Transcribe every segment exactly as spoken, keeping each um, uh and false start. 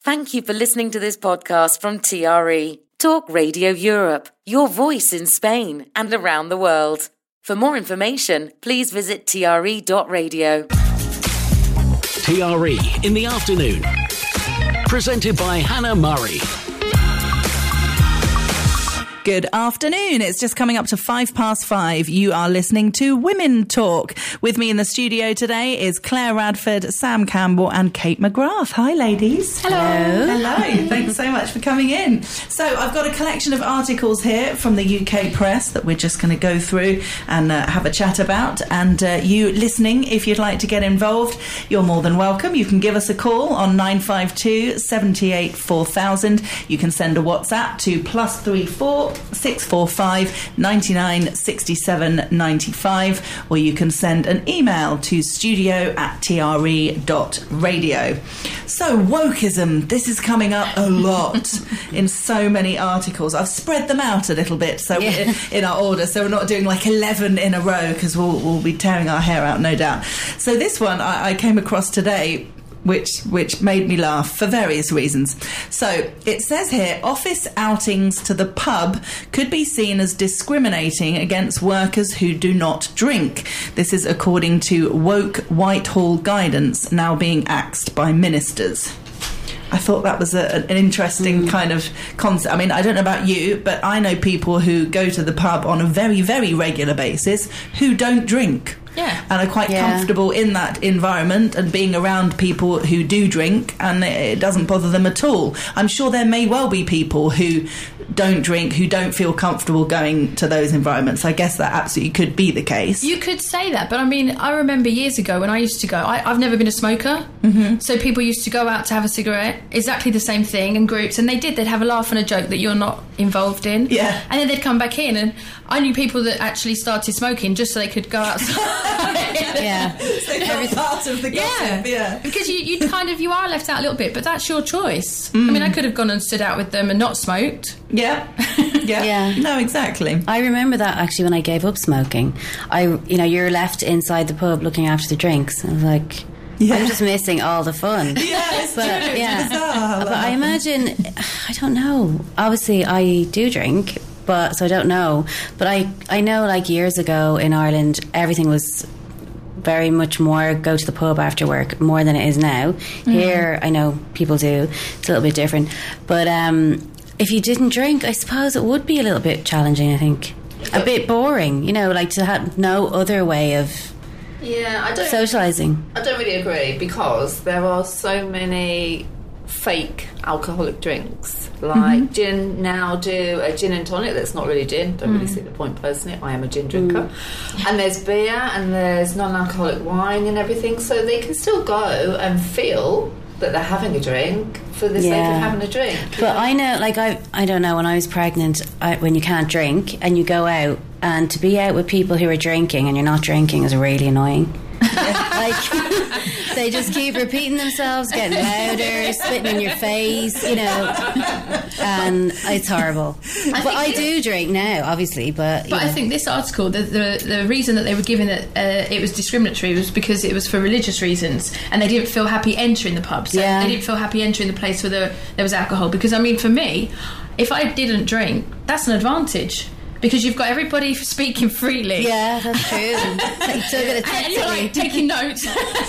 Thank you for listening to this podcast from T R E, Talk Radio Europe, your voice in Spain and around the world. For more information, please visit T R E dot radio. T R E in the afternoon. Presented by Hannah Murray. Good afternoon. It's just coming up to five past five. You are listening to Women Talk. With me in the studio today is Claire Radford, Sam Campbell and Kate McGrath. Hi, ladies. Hello. Hello. Thanks so much for coming in. So I've got a collection of articles here from the U K press that we're just going to go through and uh, have a chat about. And uh, you listening, if you'd like to get involved, you're more than welcome. You can give us a call on nine five two, seven eight, four thousand. You can send a WhatsApp to plus three four six four five nine nine six seven nine five, or you can send an email to studio at T R E dot radio. So wokeism, this is coming up a lot in so many articles. I've spread them out a little bit so yeah. in our order, so we're not doing like eleven in a row, because we'll, we'll be tearing our hair out, no doubt. So this one I, I came across today, which which made me laugh for various reasons. So it says here, office outings to the pub could be seen as discriminating against workers who do not drink. This is according to woke Whitehall guidance now being axed by ministers. I thought that was a, an interesting mm. kind of concept. I mean, I don't know about you, but I know people who go to the pub on a very, very regular basis who don't drink. Yeah. And are quite yeah. comfortable in that environment and being around people who do drink, and it doesn't bother them at all. I'm sure there may well be people who don't drink, who don't feel comfortable going to those environments. I guess that absolutely could be the case. You could say that, but I mean, I remember years ago when I used to go, I, I've never been a smoker, mm-hmm. so people used to go out to have a cigarette, exactly the same thing in groups, and they did, they'd have a laugh and a joke that you're not involved in. Yeah. And then they'd come back in, and I knew people that actually started smoking just so they could go outside. Yeah. So every part of the gossip, yeah. yeah. Because you, you kind of, you are left out a little bit, but that's your choice. Mm. I mean, I could have gone and stood out with them and not smoked. Yeah. Yeah. Yeah. No, exactly. I remember that actually when I gave up smoking. I, you know, you're left inside the pub looking after the drinks. I was like, yeah. I'm just missing all the fun. Yeah, it's but, true. Yeah. It's bizarre. But I imagine, I don't know. Obviously, I do drink, but so I don't know. But I, I know, like years ago in Ireland, everything was very much more go to the pub after work more than it is now. Mm. Here, I know people do. It's a little bit different. But um, if you didn't drink, I suppose it would be a little bit challenging, I think. A bit boring, you know, like to have no other way of yeah, I don't, socialising. I don't really agree, because there are so many fake alcoholic drinks. Like mm-hmm. gin now do a gin and tonic that's not really gin. Don't mm. really see the point personally. I am a gin drinker. Mm. And there's beer and there's non-alcoholic wine and everything, so they can still go and feel that they're having a drink for the yeah. sake of having a drink. But I know, like, I I don't know, when I was pregnant, I, when you can't drink and you go out, and to be out with people who are drinking and you're not drinking is really annoying. Like, they just keep repeating themselves, getting louder, spitting in your face, you know, and it's horrible. I but I do drink now, obviously, but but know. I think this article, the, the the reason that they were giving it uh, it was discriminatory was because it was for religious reasons, and they didn't feel happy entering the pub, so yeah. they didn't feel happy entering the place where there, there was alcohol. Because I mean, for me, if I didn't drink, that's an advantage. Because you've got everybody speaking freely. Yeah, that's true. Like, so good and you're like taking notes.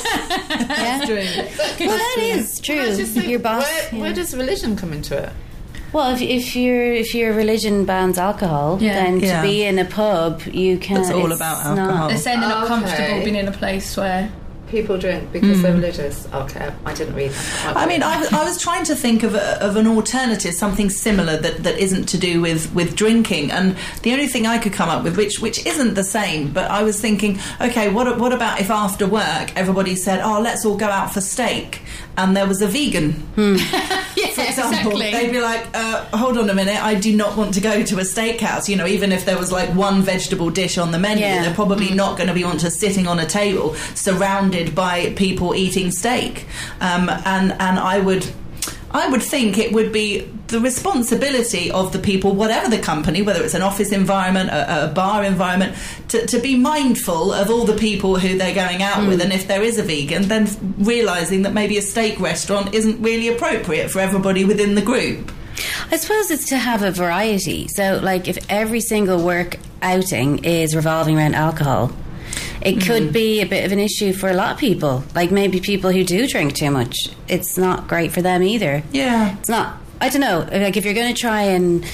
Yeah. True. Well, that is true. Well, think, your boss. Where, yeah. where does religion come into it? Well, if, if your if your religion bans alcohol, yeah. then to yeah. be in a pub, you can. It's all about alcohol. Not, they're saying they're not okay. comfortable being in a place where people drink because mm. they're religious. Okay, I didn't read that. I mean, I was, I was trying to think of a, of an alternative, something similar that, that isn't to do with, with drinking, and the only thing I could come up with, which which isn't the same, but I was thinking, okay, what what about if after work everybody said, oh, let's all go out for steak, and there was a vegan, hmm. yeah, for example, exactly. they'd be like, uh, hold on a minute, I do not want to go to a steakhouse. You know, even if there was like one vegetable dish on the menu, yeah. they're probably mm. not going to be want to sitting on a table surrounded by people eating steak, um, and and I would I would think it would be the responsibility of the people, whatever the company, whether it's an office environment, a, a bar environment, to, to be mindful of all the people who they're going out mm. with. And if there is a vegan, then realising that maybe a steak restaurant isn't really appropriate for everybody within the group. I suppose it's to have a variety. So, like, if every single work outing is revolving around alcohol, it could mm. be a bit of an issue for a lot of people. Like, maybe people who do drink too much, it's not great for them either. Yeah. It's not, I don't know, like, if you're going to try and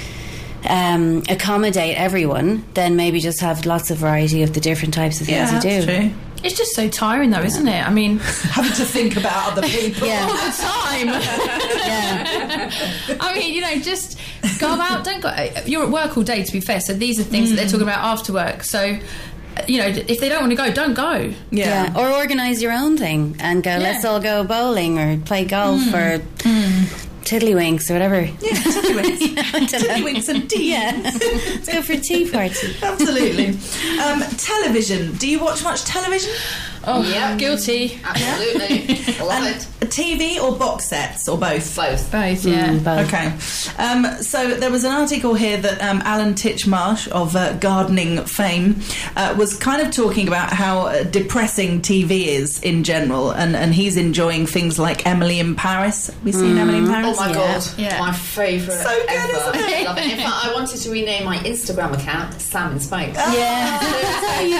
um, accommodate everyone, then maybe just have lots of variety of the different types of things yeah, you do. That's true. It's just so tiring, though, isn't it? I mean, having to think about other people yeah. all the time. yeah. I mean, you know, just go out. Don't go. You're at work all day, to be fair. So these are things mm. that they're talking about after work. So, you know, if they don't want to go, don't go. Yeah. yeah. Or organise your own thing and go. Yeah. Let's all go bowling or play golf mm. or. Mm. Tiddlywinks or whatever. Yeah, tiddlywinks. Tiddlywinks and tea. Yeah. Let's go for a tea party. Absolutely. Um, television. Do you watch much television? Oh, yeah. Guilty. Absolutely. I love and it. T V or box sets or both? Both. Both, yeah. Mm, both. Okay. Um, so there was an article here that um, Alan Titchmarsh of uh, gardening fame uh, was kind of talking about how uh, depressing T V is in general, and, and he's enjoying things like Emily in Paris. Have we seen mm. Emily in Paris? Oh my yeah. god, yeah. my favourite so good, ever. isn't it? I love it. In fact, I wanted to rename my Instagram account Sam in Spain. Yeah, you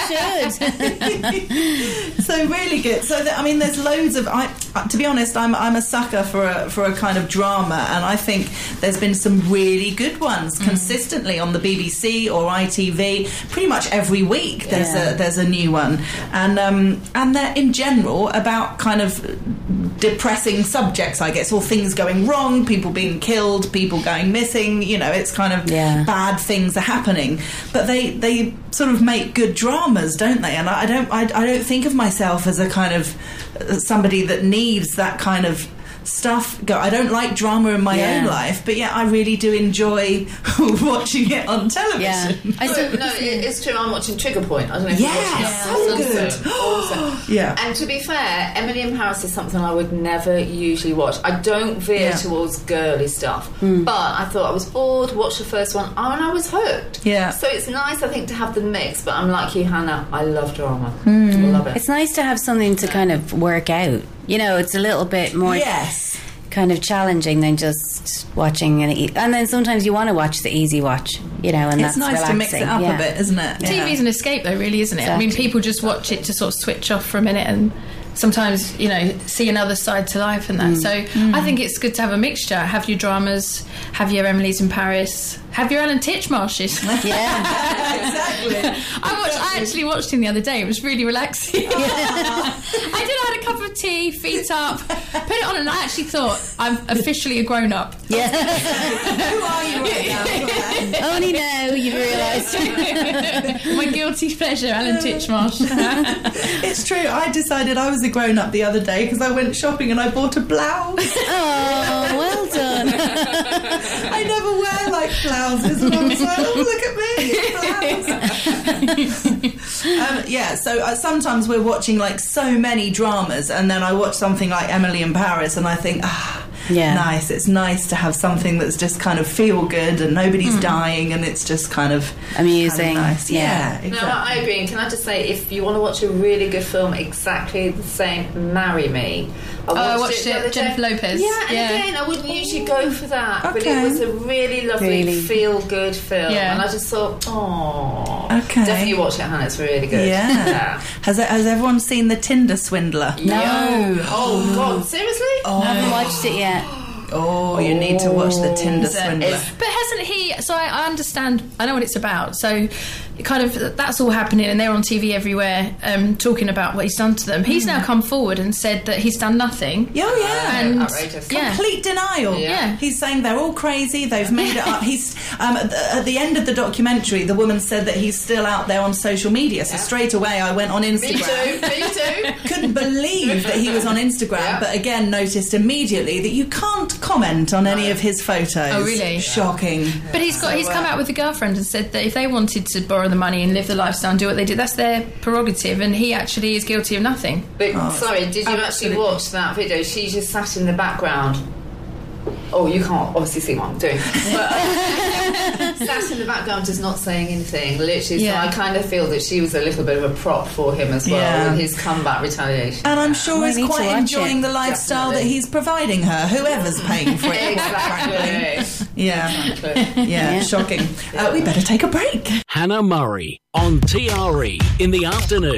should. So really good. So that, I mean, there's loads of. I, to be honest, I'm I'm a sucker for a for a kind of drama, and I think there's been some really good ones mm. consistently on the B B C or I T V. Pretty much every week there's yeah. a there's a new one, and um and they're in general about kind of depressing subjects, I guess, or things going wrong, people being killed, people going missing. You know, it's kind of yeah. bad things are happening, but they they sort of make good dramas, don't they? And I, I don't I, I don't think of myself as a kind of uh, somebody that needs that kind of stuff. Go, I don't like drama in my yeah. own life, but yeah, I really do enjoy watching it on television. Yeah. I no, no, it, it's true. I'm watching Trigger Point. I don't know if yeah, you're watching it. so Awesome. good. Awesome. Yeah. And to be fair, Emily in Paris is something I would never usually watch. I don't veer Yeah. towards girly stuff, Mm. but I thought I was bored, watched the first one, oh, and I was hooked. Yeah. So it's nice, I think, to have the mix, but I'm like you, Hannah, I love drama. Mm. I love it. It's nice to have something to kind of work out. You know, it's a little bit more Yes. kind of challenging than just watching an e- and then sometimes you want to watch the easy watch, you know, and It's that's nice relaxing. to mix it up yeah. a bit, isn't it? T V's an escape, though, really, isn't it? I mean, Exactly. people just watch it to sort of switch off for a minute and sometimes, you know, see another side to life and that. Mm. So Mm. I think it's good to have a mixture. Have your dramas, have your Emily's in Paris, have your Alan Titchmarshes. Yeah. Exactly. I watched. I actually watched him the other day. It was really relaxing. I did. I had a cup of tea, feet up, put it on, and I actually thought I'm officially a grown up. Yeah. Who are you right now? Only now you've realised. My guilty pleasure, Alan Titchmarsh. It's true. I decided I was a grown-up the other day because I went shopping and I bought a blouse. Oh, well done. I never wear like blouses, and I was like, oh, look at me, blouse. um, yeah, so uh, sometimes we're watching like so many dramas, and then I watch something like Emily in Paris, and I think, ah. Yeah. Nice. It's nice to have something that's just kind of feel good and nobody's mm. dying, and it's just kind of amusing. Kind of nice. Yeah, yeah. exactly. No, I agree. And can I just say, if you want to watch a really good film, exactly the same, Marry Me. I watched, oh, I watched it, it, it Jennifer Lopez. Yeah, and yeah. again, I wouldn't usually go for that, but Okay. it was a really lovely, Really. feel-good film, Yeah. and I just thought, oh, Okay. definitely watch it, Hannah. It's really good. Yeah. yeah. Has has everyone seen The Tinder Swindler? No. Oh God, seriously? I haven't watched it yet. Oh, you need to watch The Tinder So Swindler. it's- But hasn't he? So I, I understand. I know what it's about. So, it kind of that's all happening, and they're on T V everywhere, um, talking about what he's done to them. He's now come forward and said that he's done nothing. Oh yeah, And outrageous. yeah, complete denial. Yeah. He's saying they're all crazy. They've made it up. He's um, at, the, at the end of the documentary, the woman said that he's still out there on social media. So Yeah. straight away, I went on Me Instagram. too. Me too. Couldn't believe that he was on Instagram, Yeah. but again noticed immediately that you can't comment on any of his photos. Oh, really? Shocking. But he's got So, he's come uh, out with a girlfriend and said that if they wanted to borrow the money and live the lifestyle and do what they do, that's their prerogative, and he actually is guilty of nothing. But Oh, sorry, did you absolutely. actually watch that video? She just sat in the background Oh, you can't obviously see what I'm doing. But um, sat in the background, just not saying anything, literally. Yeah. So I kind of feel that she was a little bit of a prop for him as well, Yeah. with his comeback retaliation. And I'm sure I he's need to quite watch enjoying it. the lifestyle Definitely. that he's providing her, whoever's paying for it. Exactly. Yeah, Exactly. yeah, Yeah. shocking. Uh, we better take a break. Hannah Murray on T R E in the afternoon.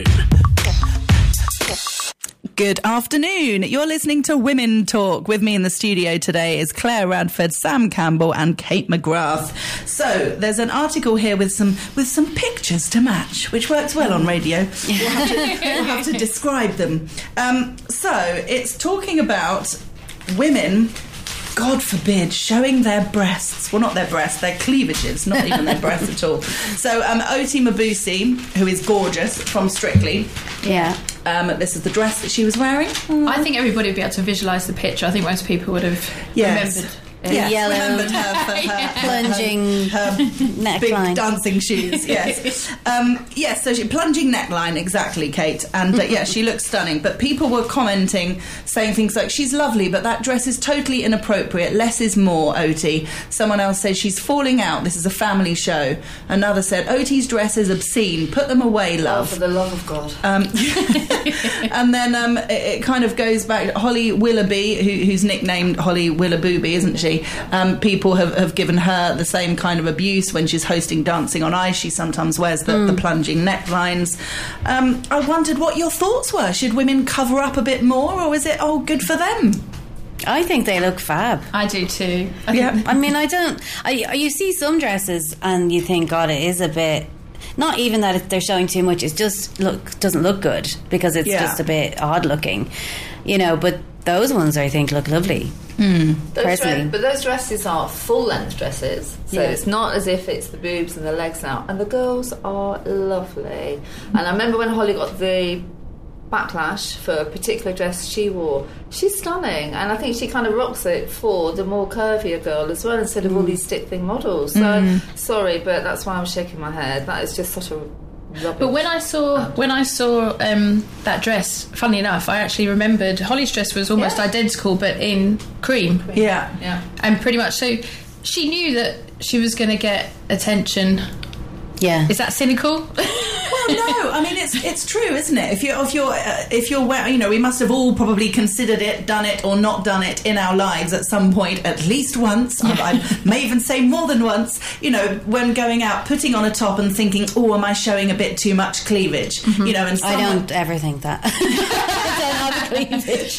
Good afternoon. You're listening to Women Talk. With me in the studio today is Claire Radford, Sam Campbell and Kate McGrath. So there's an article here with some with some pictures to match, which works well on radio. We'll have to, we'll have to describe them. Um, so it's talking about women, God forbid, showing their breasts. Well, not their breasts, their cleavages, not even their breasts at all. So um, Oti Mabuse, who is gorgeous, from Strictly, Yeah. um, this is the dress that she was wearing. I think everybody would be able to visualise the picture. I think most people would have Yes. remembered. Yes, Yellow. remembered her for her, Plunging her, her big neckline. dancing shoes. Yes, um, yes. So she plunging neckline, exactly, Kate. And uh, yeah, she looks stunning. But people were commenting, saying things like, "She's lovely, but that dress is totally inappropriate. Less is more." Oti. Someone else said she's falling out. This is a family show. Another said Oti's dress is obscene. Put them away, Oh, love. for the love of God. Um, and then um, it, it kind of goes back. Holly Willoughby, who, who's nicknamed Holly Willabooby, isn't she? Um, people have, have given her the same kind of abuse when she's hosting Dancing on Ice. She sometimes wears the, Mm. the plunging necklines. Um, I wondered what your thoughts were. Should women cover up a bit more, or is it all good for them? I think they look fab. I do too. I Yeah. think I mean, I don't. I, you see some dresses and you think, God, it is a bit. Not even that it, they're showing too much. It just look doesn't look good because it's Yeah. just a bit odd looking, you know. But those ones, I think, look lovely. Those Personally. dre- but those dresses are full length dresses, so Yeah. it's not as if it's the boobs and the legs out. And the girls are lovely. And I remember when Holly got the backlash for a particular dress she wore. She's stunning, and I think she kind of rocks it for the more curvier girl as well, instead of all these stick thing models. So sorry, but that's why I'm shaking my head. That is just such a rubbish. But when I saw when I saw um, that dress, funnily enough, I actually remembered Holly's dress was almost Yeah. identical, but in cream, Yeah. yeah. and pretty much so she knew that she was going to get attention. Yeah. Is that cynical? Well, no, I mean it's it's true, isn't it? If you're if you're uh, if you're well, you know, we must have all probably considered it, done it, or not done it in our lives at some point, at least once. I, I may even say more than once. You know, when going out, putting on a top and thinking, "Oh, am I showing a bit too much cleavage?" You know, and I someone, don't ever think that. I don't have cleavage.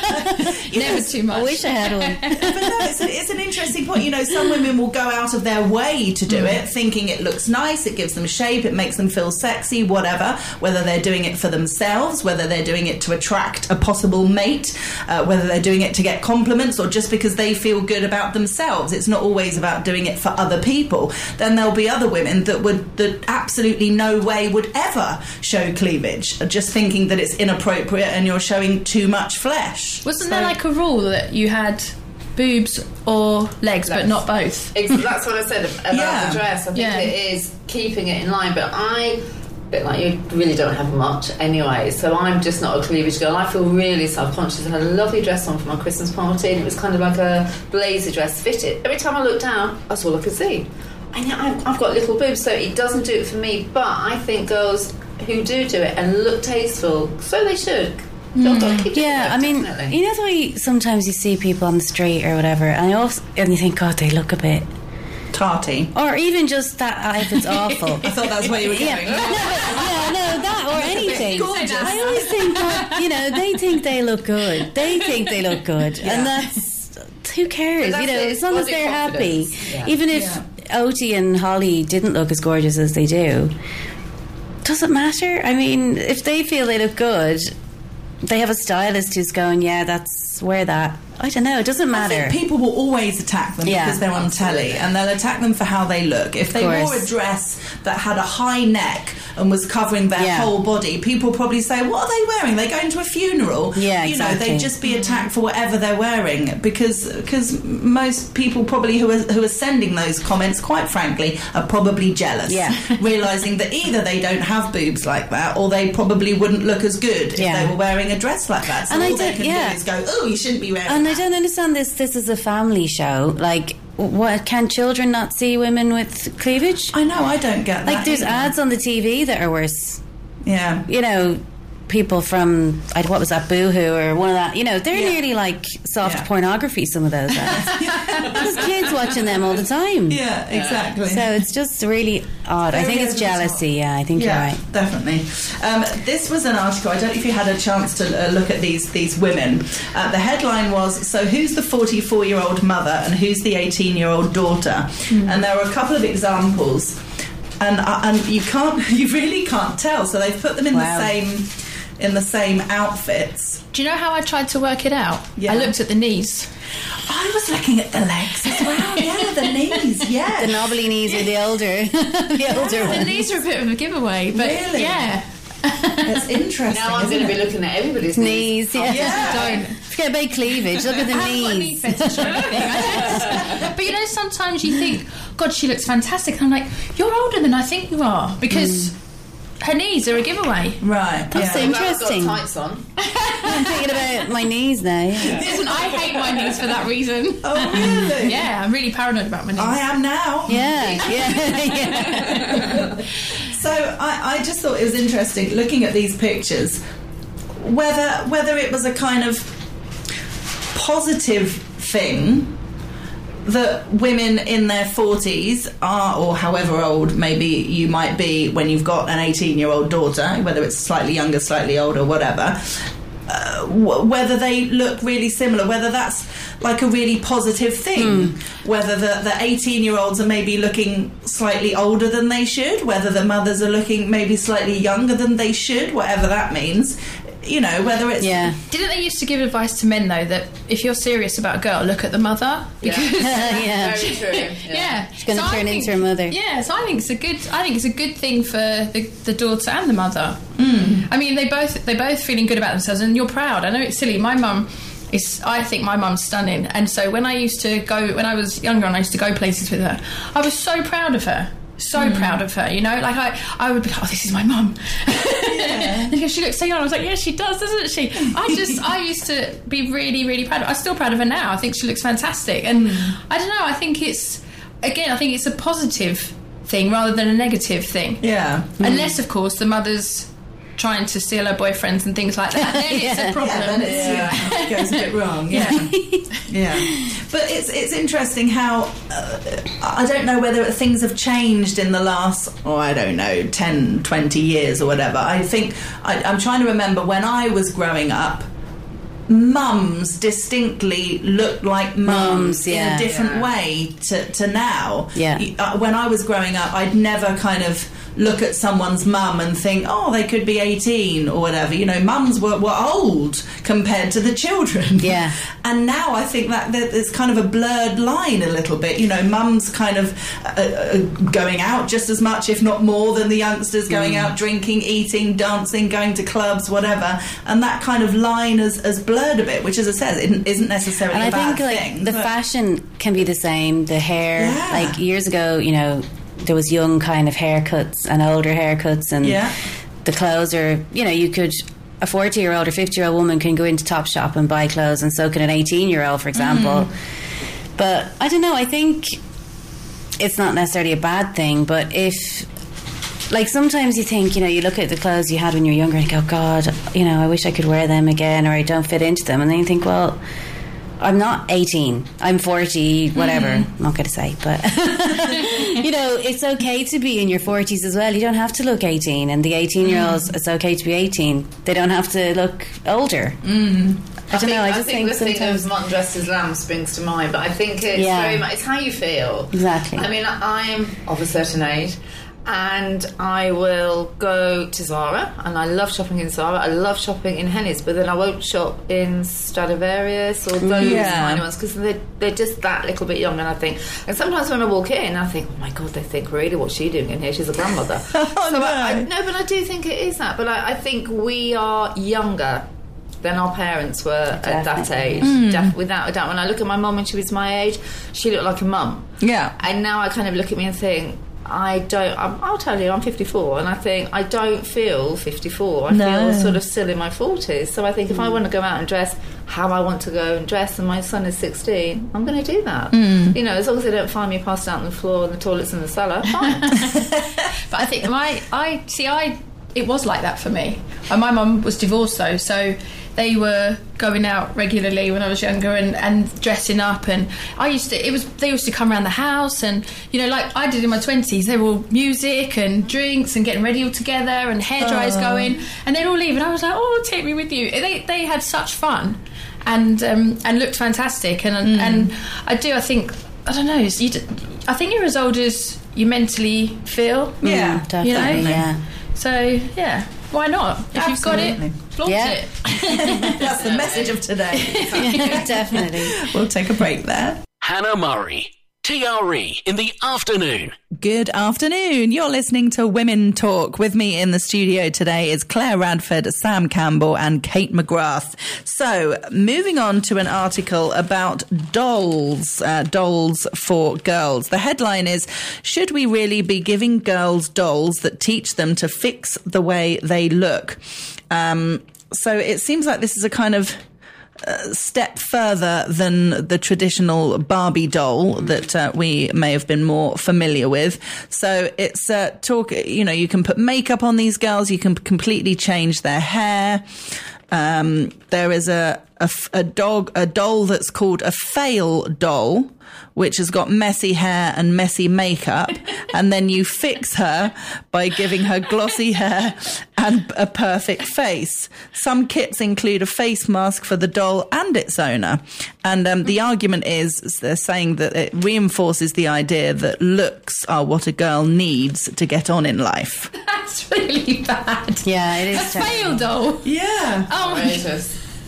Never too much. I wish I had one. But no, it's, a, it's an interesting point. You know, some women will go out of their way to do it, thinking it looks nice, it gives them shape, it makes them feel sexy, whatever. Whether they're doing it for themselves, whether they're doing it to attract a possible mate, uh, whether they're doing it to get compliments, or just because they feel good about themselves. It's not always about doing it for other people. Then there'll be other women that would, that absolutely no way would ever show cleavage, just thinking that it's inappropriate and you're showing too much flesh. Wasn't So- there like a rule that you had boobs or legs, but Legs. not both? Ex- That's what I said about Yeah. the dress. I think Yeah. it is keeping it in line, but I, a bit like you, really don't have much anyway, so I'm just not a cleavage girl. I feel really self-conscious. I had a lovely dress on for my Christmas party, and it was kind of like a blazer dress, fitted. Every time I looked down, that's all I could see. I know I've, I've got little boobs, so it doesn't do it for me, but I think girls who do do it and look tasteful, so they should. Don't go keep it Yeah, there, I mean, definitely. you know the way sometimes you see people on the street or whatever, and, I also, and you think, God, they look a bit... Tarty. Or even just that, if it's awful. I thought that's where you were going. Yeah, no, yeah, no, that or anything. gorgeous. I always think that, you know, they think they look good. They think they look good, Yeah. and that's who cares? But You that's know, it, as long as body they're happy. confidence. Yeah. Even if Oti and Holly didn't look as gorgeous as they do, doesn't matter. I mean, if they feel they look good, they have a stylist who's going, yeah, that's wear that. I don't know. It doesn't I matter. think people will always attack them Yeah, because they're on telly, and they'll attack them for how they look. If they Of wore course. a dress that had a high neck and was covering their Yeah. whole body, people probably say, what are they wearing? They're going to a funeral. Yeah, you know, exactly. they'd just be attacked for whatever they're wearing, because because most people probably who are who are sending those comments, quite frankly, are probably jealous. Yeah. Realising that either they don't have boobs like that, or they probably wouldn't look as good if Yeah. they were wearing a dress like that. So And I all they don't- can yeah. do is go, oh, you shouldn't be wearing And that. I don't understand this. This is a family show. Like, what, can children not see women with cleavage? I know, I don't get that. Like, there's either. ads on the T V that are worse. Yeah. You know, people from, I- what was that, Boohoo or one of that, you know, they're Yeah. nearly like soft Yeah. pornography, some of those ads. There's kids watching them all the time. Yeah, exactly. So it's just really odd. I Very think it's over the top. jealousy, yeah, I think Yeah, you're right. definitely. Um, this was an article. I don't know if you had a chance to uh, look at these these women. Uh, the headline was, "So who's the forty-four-year-old mother and who's the eighteen-year-old daughter?" Mm. And there were a couple of examples, and uh, and you can't, you really can't tell. So they've put them in Wow. the same in the same outfits. Do you know how I tried to work it out? Yeah. I looked at the knees. I was looking at the legs as well. Yeah, the knees. Yeah, The knobbly knees are the older, the older The ones. knees are a bit of a giveaway, but Really? yeah. it's interesting. Now I'm isn't going to be it? looking at everybody's knees. Knees, yeah. Yeah. Don't. Forget about cleavage, look at the I haven't got a knee knees. fetish or anything. I just- but you know, sometimes you think, God, she looks fantastic. And I'm like, you're older than I think you are, because her knees are a giveaway. Right. That's yeah. in- Well, I've Interesting. got tights on. I'm thinking about my knees now. Yeah. Listen, I hate my knees for that reason. Oh, really? Yeah, I'm really paranoid about my knees. I am now. Yeah, yeah, yeah. So I, I just thought it was interesting looking at these pictures, whether whether it was a kind of positive thing that women in their forties are, or however old maybe you might be when you've got an eighteen-year-old daughter, whether it's slightly younger, slightly older, whatever, uh, w- whether they look really similar, whether that's like a really positive thing, whether the, the eighteen-year-olds are maybe looking slightly older than they should, whether the mothers are looking maybe slightly younger than they should, whatever that means. You know, whether it's... Yeah. Didn't they used to give advice to men, though, that if you're serious about a girl, look at the mother? Because Yeah. Very true. Yeah. yeah, She's going to So I turn think- into her mother. Yeah, so I think it's a good. I think it's a good thing for the, the daughter and the mother. Hmm. I mean, they both they're both feeling good about themselves, and you're proud. I know it's silly. My mum is. I think my mum's stunning, and so when I used to go when I was younger and I used to go places with her, I was so proud of her. So proud of her, you know. Like I, I would be like, oh, this is my mum. And because she looks so young, I was like, yeah, she does, doesn't she? I just, I used to be really, really proud of her. I'm still proud of her now. I think she looks fantastic. And I don't know, I think it's, again, I think it's a positive thing rather than a negative thing. Yeah. Unless, of course, the mother's trying to steal her boyfriends and things like that. Then it's a Yeah. problem. Yeah, then it's, yeah, it goes a bit wrong. Yeah, yeah. But it's it's interesting how uh, I don't know whether things have changed in the last, oh, I don't know, ten, twenty years or whatever. I think I, I'm trying to remember when I was growing up. Mums distinctly looked like mums Mums, in yeah. a different Yeah. way to, to now. Yeah. Y- uh, When I was growing up, I'd never kind of look at someone's mum and think, oh, they could be eighteen or whatever. You know, mums were, were old compared to the children. Yeah. And now I think that there- there's kind of a blurred line a little bit. You know, mums kind of uh, uh, going out just as much, if not more, than the youngsters going Mm. out drinking, eating, dancing, going to clubs, whatever. And that kind of line has, has blurred a bit, which, as I said, isn't- isn't necessarily And I a bad think like thing. the but- fashion can be the same. The hair, Yeah. like years ago, you know, there was young kind of haircuts and older haircuts, and Yeah. the clothes are, you know, you could a forty year old or fifty year old woman can go into Topshop and buy clothes, and so can an eighteen year old, for example. Mm. But I don't know. I think it's not necessarily a bad thing, but if. Like sometimes you think, you know, you look at the clothes you had when you were younger and you go, God, you know, I wish I could wear them again, or I don't fit into them. And then you think, well, I'm not eighteen, I'm forty, whatever. I'm not going to say, but you know, it's okay to be in your forties as well. You don't have to look eighteen, and the eighteen year olds, it's okay to be eighteen. They don't have to look older. Mm. I don't think, know. I just think, think, the thing sometimes. of Martin dressed as lamb springs to mind, but I think it's Yeah. very much it's how you feel. Exactly. I mean, I'm of a certain age, and I will go to Zara, and I love shopping in Zara. I love shopping in Henny's, but then I won't shop in Stradivarius or those Yeah. tiny ones because they're, they're just that little bit young. And I think, and sometimes when I walk in, I think, oh my God, they think really, what's she doing in here? She's a grandmother. Oh, so no. I, I, no, but I do think it is that. But I, I think we are younger than our parents were at that age, Mm. Def- without a doubt. When I look at my mum when she was my age, she looked like a mum. Yeah. And now I kind of look at me and think, I don't, I'm, I'll tell you, I'm fifty-four, and I think I don't feel fifty-four. I No. feel sort of still in my forties. So I think if I want to go out and dress how I want to go and dress, and my son is sixteen, I'm going to do that. Mm. You know, as long as they don't find me passed out on the floor and the toilets in the cellar, fine. But I think my, I see, I it was like that for me. And my mum was divorced though, so they were going out regularly when I was younger and, and dressing up, and I used to. It was they used to come around the house, and you know, like I did in my twenties. They were all music and drinks and getting ready all together and hair dryers Oh. going, and they'd all leave, and I was like, oh, take me with you. They they had such fun, and um, and looked fantastic, and Mm. and I do. I think I don't know. You, d- I think you're as old as you mentally feel. Yeah. Mm, definitely, You know? yeah. So yeah, why not? If you've got Absolutely. it, flaunt Yeah. it. That's the message of today. Definitely. We'll take a break there. Hannah Murray, T R E in the afternoon. Good afternoon. You're listening to Women Talk. With me in the studio today is Claire Radford, Sam Campbell and Kate McGrath. So, moving on to an article about dolls, uh, dolls for girls. The headline is, should we really be giving girls dolls that teach them to fix the way they look? Um, so it seems like this is a kind of Uh, step further than the traditional Barbie doll that uh, we may have been more familiar with. So it's uh, talk, you know, you can put makeup on these girls, you can completely change their hair. Um, there is a, a, a dog, a doll that's called a fail doll, which has got messy hair and messy makeup, and then you fix her by giving her glossy hair and a perfect face. Some kits include a face mask for the doll and its owner. And um, the argument is, they're saying that it reinforces the idea that looks are what a girl needs to get on in life. That's really bad. Yeah, it A is terrible. fail doll. Yeah. Oh my god.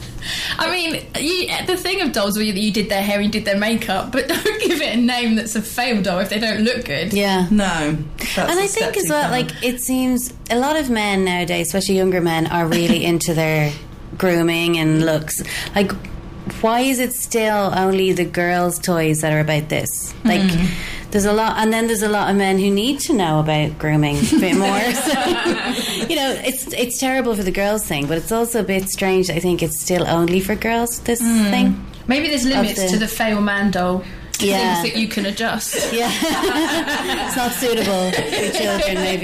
I mean, you, the thing of dolls where you, you did their hair, you did their makeup, but don't give it a name that's a fail doll if they don't look good. Yeah. No. That's And a I step think as too well, far. like, it seems a lot of men nowadays, especially younger men, are really into their grooming and looks. Like, why is it still only the girls' toys that are about this? Like, there's a lot, and then there's a lot of men who need to know about grooming a bit more. So, you know, it's it's terrible for the girls thing, but it's also a bit strange. I think it's still only for girls, this thing. Maybe there's limits the- to the fail man doll. Yeah. Things that you can adjust. Yeah, it's not suitable for children, maybe.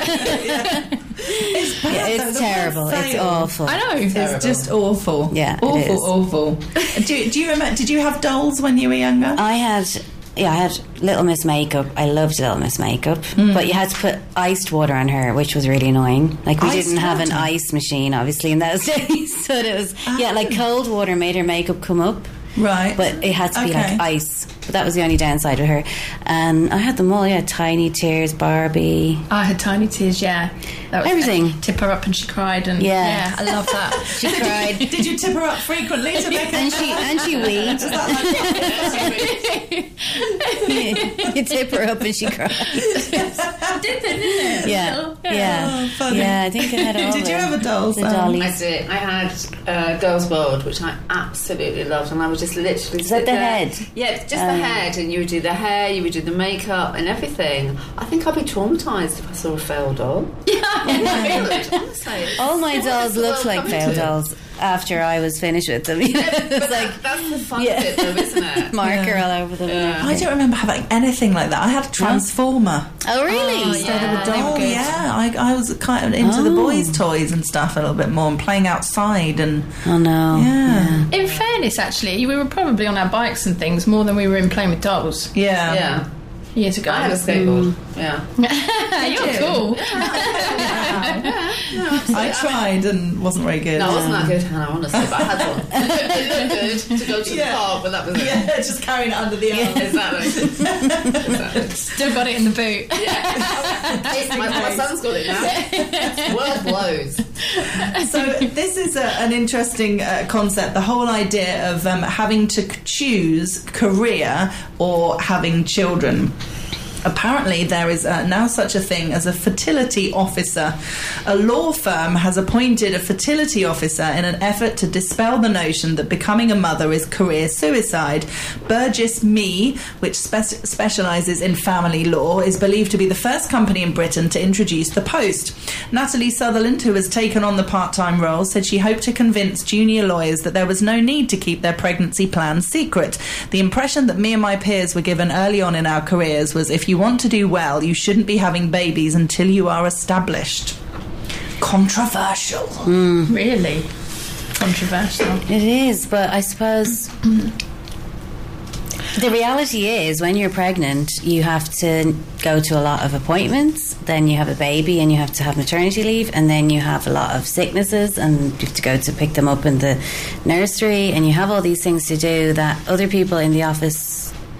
It's bad, Yeah, though, it's the word terrible. It's fail. awful. I know. It's just awful. Yeah, it awful, is. awful. do, do you remember? Did you have dolls when you were younger? I had, yeah, I had Little Miss Makeup. I loved Little Miss Makeup, but you had to put iced water on her, which was really annoying. Like we Iced didn't have an water? ice machine, obviously, in those days. So it was, yeah, like cold water made her makeup come up. Right. But it had to be Okay. like ice. But that was the only downside with her. And I had them all, yeah. Tiny Tears, Barbie. I had tiny tears, yeah. That was Everything. Tip her up and she cried, and Yeah. yeah, I love that. She cried. Did you tip her up frequently to make her? And she and she weed. You tip her up and she cried. Did they, didn't it? Yeah, yeah, Oh, funny. yeah. I think I had all Did you the- have a doll, The Sam? dollies. I did. I had uh, Girls World, which I absolutely loved, and I would just literally Is that sit the there. head? Yeah, just the Um, head, and you would do the hair, you would do the makeup, and everything. I think I'd be traumatised if I saw a failed doll. Yeah, honestly. All my What dolls is the looked world like coming fail to? dolls after I was finished with them. You know, But it's that- like that's the fun yeah. of it, though, isn't it? marker all over them. and Yeah. I everything. don't remember having anything like that. I had a transformer. Oh really? Oh, Instead yeah. of a they were doll, good. yeah. I, I was kind of into the Oh. boys' toys and stuff a little bit more, and playing outside and Oh no. yeah, In fairness, actually, we were probably on our bikes and things more than we were in playing with dolls. yeah. Yeah. years ago. I had a skateboard. Yeah. You're cool. I tried and wasn't very good. No, I wasn't that good, Hannah, honestly, but I had one. It looked good to go to Yeah. the park, but that was it. Yeah, just carrying it under the arm. Exactly. exactly. Still got it in the boot. Yeah. my, my son's got it now. Word blows. So this is a, an interesting uh, concept, the whole idea of um, having to choose career or having children. Apparently there is uh, now such a thing as a fertility officer. A law firm has appointed a fertility officer in an effort to dispel the notion that becoming a mother is career suicide. Burgess Me, which spe- specialises in family law, is believed to be the first company in Britain to introduce the post. Natalie Sutherland, who has taken on the part-time role, said she hoped to convince junior lawyers that there was no need to keep their pregnancy plans secret. The impression that me and my peers were given early on in our careers was, if you want to do well, you shouldn't be having babies until you are established. Controversial. Mm. Really? Controversial. It is, but I suppose the reality is when you're pregnant, you have to go to a lot of appointments, then you have a baby and you have to have maternity leave, and then you have a lot of sicknesses and you have to go to pick them up in the nursery, and you have all these things to do that other people in the office,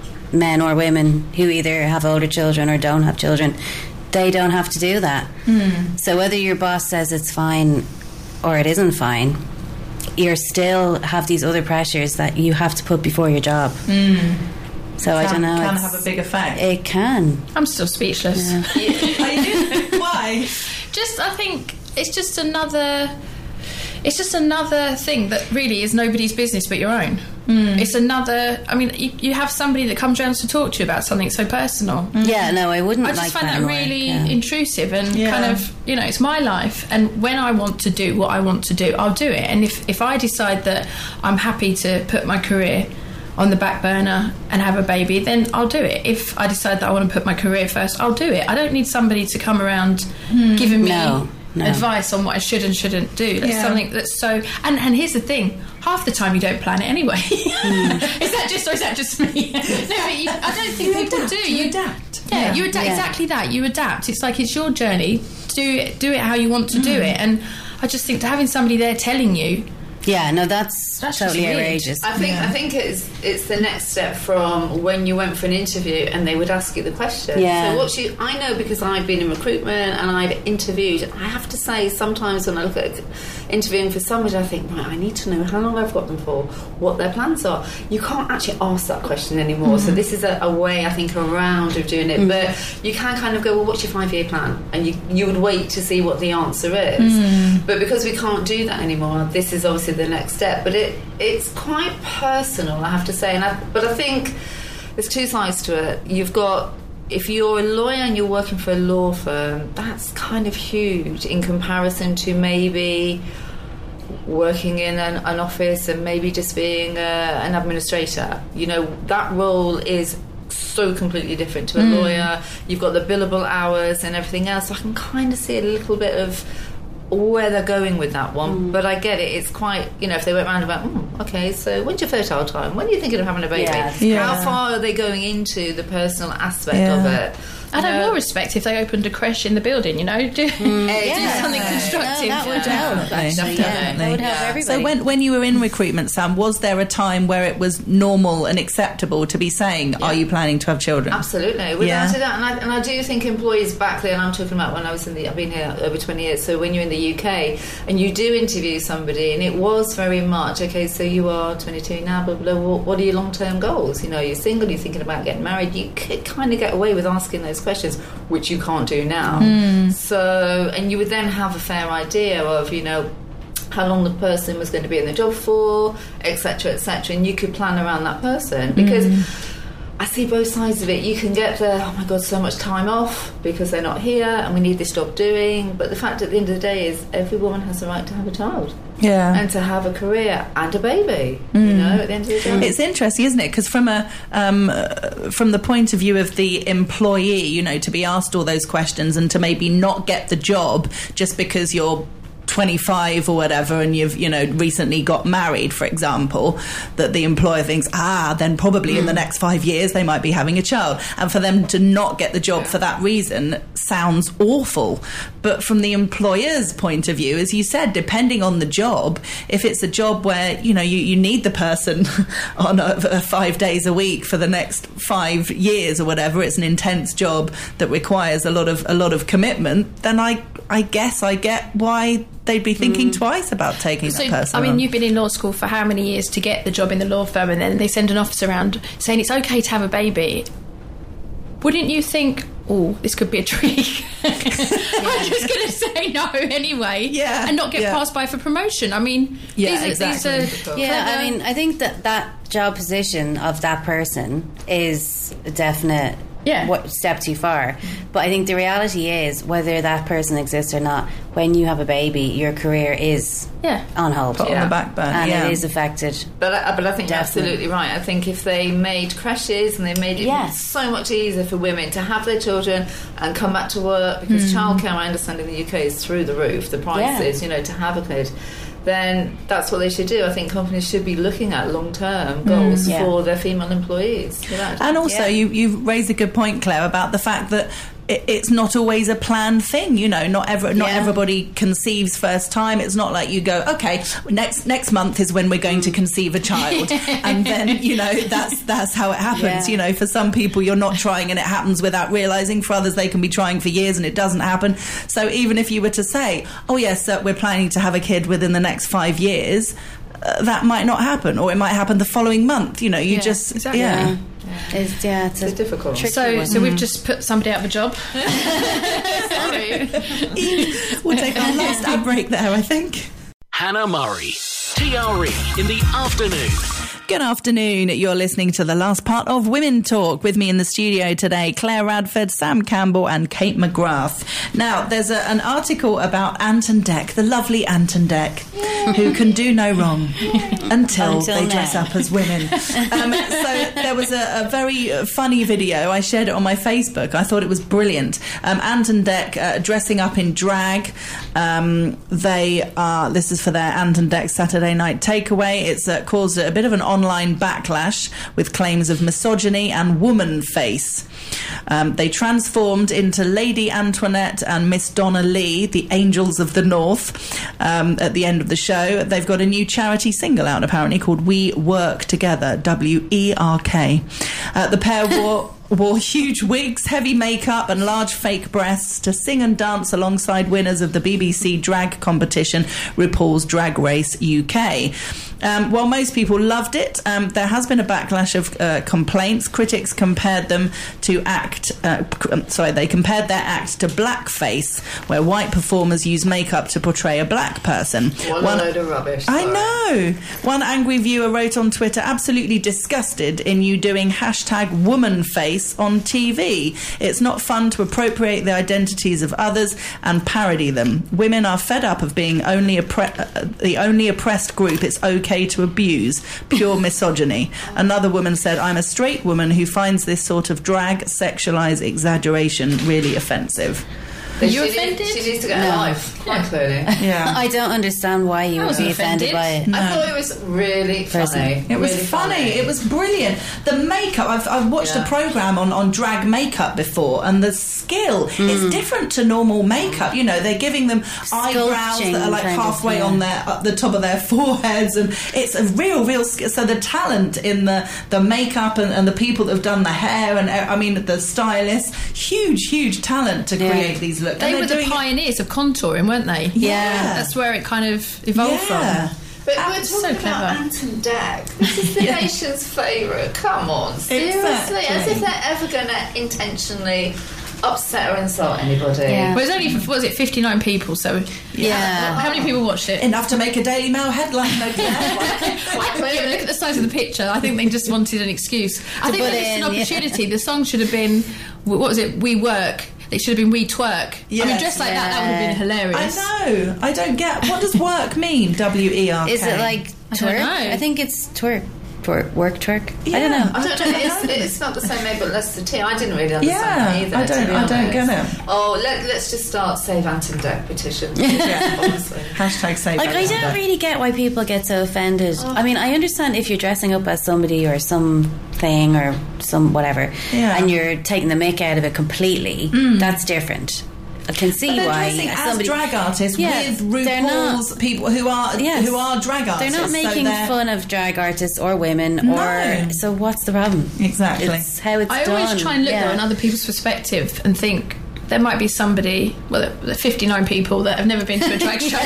men or women who either have older children or don't have children, they don't have to do that. Mm. So whether your boss says it's fine or it isn't fine, you still have these other pressures that you have to put before your job. Mm. So can, I don't know. Can have a big effect. It can. I'm still speechless. Yeah. Are you? Why? Just, I think it's just another. It's just another thing that really is nobody's business but your own. Mm. It's another. I mean, you, you have somebody that comes around to talk to you about something so personal. Mm. Yeah, no, I wouldn't. I just like find that, that really yeah. intrusive and yeah. kind of, you know, it's my life, and when I want to do what I want to do, I'll do it. And if if I decide that I'm happy to put my career on the back burner and have a baby, then I'll do it. If I decide that I want to put my career first, I'll do it. I don't need somebody to come around mm. giving me no. No. advice on what I should and shouldn't do. That's yeah. something that's so. And, and here's the thing: half the time you don't plan it anyway. Mm. Is that just, or is that just me? No, but you, I don't think you people adapt, do. You, you adapt. Yeah, yeah. you adapt. Yeah. Exactly that. You adapt. It's like it's your journey. Do it. Do it how you want to mm. do it. And I just think having somebody there telling you. Yeah, no, that's, That's totally just weird. outrageous. I think Yeah. I think it's it's the next step from when you went for an interview and they would ask you the question. Yeah. So what you I know, because I've been in recruitment and I've interviewed, I have to say sometimes when I look at interviewing for somebody, I think, right, I need to know how long I've got them for, what their plans are. You can't actually ask that question anymore. Mm-hmm. So this is a, a way, I think, around of doing it. Mm-hmm. But you can kind of go, well, what's your five-year plan? And you you would wait to see what the answer is. Mm-hmm. But because we can't do that anymore, this is obviously the next step. But it it's quite personal, I have to say. And I, but I think there's two sides to it. You've got, if you're a lawyer and you're working for a law firm, that's kind of huge in comparison to maybe working in an, an office and maybe just being a, an administrator. You know, that role is so completely different to a mm. lawyer. You've got the billable hours and everything else. So I can kind of see a little bit of where they're going with that one, mm. but I get it. It's quite, you know, if they went round about, mm, okay, so when's your fertile time? When are you thinking of having a baby? Yeah. Yeah. How far are they going into the personal aspect Yeah. of it? I'd have No. more respect if they opened a creche in the building, you know, do, Mm. do Yeah. something No, constructive. that would Yeah. help. Definitely. Yeah, that would help Yeah. everybody. So when when you were in recruitment, Sam, was there a time where it was normal and acceptable to be saying, "Are you planning to have children?" Absolutely, without Yeah. a doubt. And I, and I do think employees back then, I'm talking about when I was in the, I've been here over twenty years, so when you're in the U K and you do interview somebody, and it was very much, okay, so you are twenty-two now, blah, blah, blah, what are your long-term goals? You know, you're single, you're thinking about getting married, you could kind of get away with asking those questions, which you can't do now. Mm. So, and you would then have a fair idea of, you know, how long the person was going to be in the job for, etc, etc, and you could plan around that person, because mm. I see both sides of it. You can get the, oh my god, so much time off because they're not here and we need this job doing, but the fact at the end of the day is every woman has the right to have a child. Yeah. And to have a career and a baby, mm. you know, at the end of the day. It's interesting, isn't it? Because from a um, uh, from the point of view of the employee, you know, to be asked all those questions and to maybe not get the job just because you're twenty-five or whatever, and you've, you know, recently got married, for example, that the employer thinks, ah, then probably mm. in the next five years they might be having a child. And for them to not get the job for that reason sounds awful. But from the employer's point of view, as you said, depending on the job, if it's a job where, you know, you, you need the person on a, a five days a week for the next five years or whatever, it's an intense job that requires a lot of a lot of commitment, then I I guess I get why they'd be thinking mm. twice about taking so, that person I mean, on. You've been in law school for how many years to get the job in the law firm, and then they send an officer around saying it's okay to have a baby. Wouldn't you think, oh, this could be a trick? Yeah. I'm just going to say no anyway, yeah, and not get yeah. passed by for promotion. I mean, yeah, these are, exactly. these are yeah. clever. I mean, I think that that job position of that person is a definite yeah. what, step too far. But I think the reality is, whether that person exists or not, when you have a baby, your career is yeah. on hold. Put yeah. on the back burner, and yeah. it is affected. But I, but I think Definitely. you're absolutely right. I think if they made creches and they made it Yes. so much easier for women to have their children and come back to work, because mm. childcare, I understand, in the U K is through the roof, the prices, yeah. you know, to have a kid, then that's what they should do. I think companies should be looking at long-term goals mm, yeah. for their female employees. And also, yeah. you, you've raised a good point, Claire, about the fact that it, it's not always a planned thing. You know, not ever, not yeah. everybody conceives first time. It's not like you go, okay, next next month is when we're going to conceive a child, and then, you know, that's that's how it happens. Yeah. You know, for some people you're not trying and it happens without realising. For others, they can be trying for years and it doesn't happen. So even if you were to say, oh yes, uh, we're planning to have a kid within the next five years, uh, that might not happen, or it might happen the following month. You know, you yeah, just exactly. yeah. Yeah. It's, yeah, it's, It's difficult. So, one. so we've just put somebody out of a job. Sorry. We'll take our last ad break there, I think. Hannah Murray, T R E in the afternoon. Good afternoon. You're listening to the last part of Women Talk. With me in the studio today, Claire Radford, Sam Campbell and Kate McGrath. Now, there's a, an article about Ant and Dec, the lovely Ant and Dec, who can do no wrong until, Until they now. dress up as women. Um, so there was a, a very funny video. I shared it on my Facebook. I thought it was brilliant. Um, Ant and Dec uh, dressing up in drag. Um, they are, this is for their Ant and Dec Saturday night takeaway. It's uh, caused a bit of an online backlash with claims of misogyny and woman face. Um, they transformed into Lady Antoinette and Miss Donna Lee, the Angels of the North, um, at the end of the show. They've got a new charity single out, apparently, called We Work Together, W E R K. Uh, the pair wore... wore huge wigs, heavy makeup and large fake breasts to sing and dance alongside winners of the B B C drag competition RuPaul's Drag Race U K. Um, while most people loved it, um, there has been a backlash of uh, complaints. Critics compared them to act, uh, sorry, they compared their act to blackface, where white performers use makeup to portray a black person. What One, a load of rubbish. I sorry. know. One angry viewer wrote on Twitter, absolutely disgusted in you doing hashtag woman face on T V. It's not fun to appropriate the identities of others and parody them. Women are fed up of being only oppre- uh, the only oppressed group it's okay to abuse. Pure misogyny. Another woman said, I'm a straight woman who finds this sort of drag, sexualised exaggeration really offensive. Are you she offended? Needs, she needs to get No. a life, quite Yeah. clearly. Yeah. I don't understand why you I would wasn't be offended offended. by it. I thought it was really Personally. funny. It was really funny. It was brilliant. The makeup. I've, I've watched Yeah. a programme on, on drag makeup before, and the skill is different to normal makeup. You know, they're giving them eyebrows Sculpting that are like kind of, halfway yeah. on their up the top of their foreheads, and it's a real, real skill. So the talent in the the makeup and, and the people that have done the hair, and uh, I mean the stylists, huge, huge talent to Yeah. create these looks. They And were they're the doing it- pioneers of contouring, weren't they? Yeah. That's where it kind of evolved Yeah. from. But Ah, we're so talking clever. about Ant and Dec. This is the Yeah. nation's favourite. Come on, seriously. Exactly. As if they're ever going to intentionally upset or insult anybody. Yeah. Well, it was only, what was it, fifty-nine people, so... Yeah. How many people watched it? enough to make a Daily Mail headline. No, Yeah, look at the size of the picture. I think they just wanted an excuse. I think put there was in, an yeah. opportunity. The song should have been, what was it, We Work. It should have been We Twerk. I mean, Yes. dressed like that, that would have been hilarious. I know. I don't get. What does work mean? W E R K. Is it like I don't twerk? know. I think it's twerk. Twerk. Work twerk? I Yeah. don't know. I don't know. It's, it's not the same A but less the T. I didn't really understand Yeah, that either. I don't- to be I don't honest. get it. Oh, let, let's just start Save Anton Deck petition. Yeah, honestly. Hashtag save. Like, I don't really get why people get so offended. I mean, I understand if you're dressing up as somebody or something or some whatever, Yeah. and you're taking the mick out of it completely, that's different. I can see But they're why dressing as somebody, drag artists Yeah, with they're RuPaul's not- people who are Yes. who are drag artists. They're not so making they're- fun of drag artists or women, No. or so. What's the problem? Exactly. It's how it's I done. always try and look yeah. though on other people's perspective and think there might be somebody, well, there are fifty-nine people that have never been to a drag show.